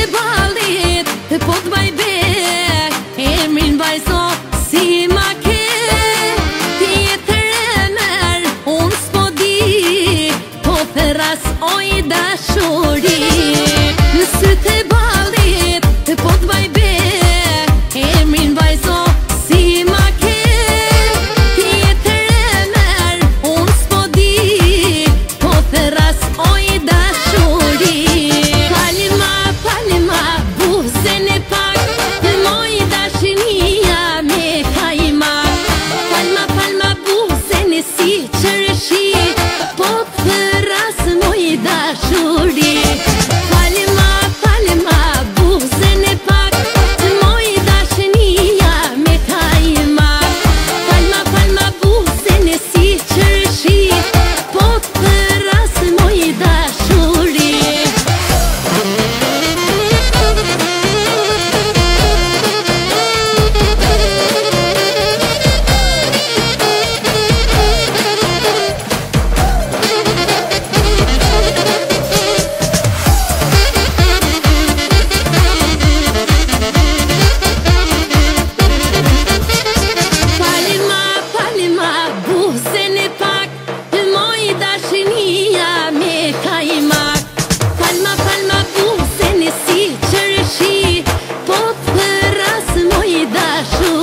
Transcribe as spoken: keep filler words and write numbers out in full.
ballit po t'baj bek, emrin vajzo si ma ke. Tjetër emër unë s'po di, po thëras oj dashuri. Në sytë e ballit po t'baj bek, emrin vajzo si ma ke. Tjetër emër unë s'po di, po thëras oj dashuri. Palima, palima, buzën e pak, moj dashinia me kajma. Palma, palma, buzën e si qërëshi, po thëras moj dashuri. Palima, palima, buzën e pak, moj dashinia me kajma. Palma, palma, buzën e si qërëshi, po thëras moj dashuri. Palima, palima, buzën e pak, moj dashinia me kajma. Palma, palma, buzën e si qërëshi, po thëras moj dashuri.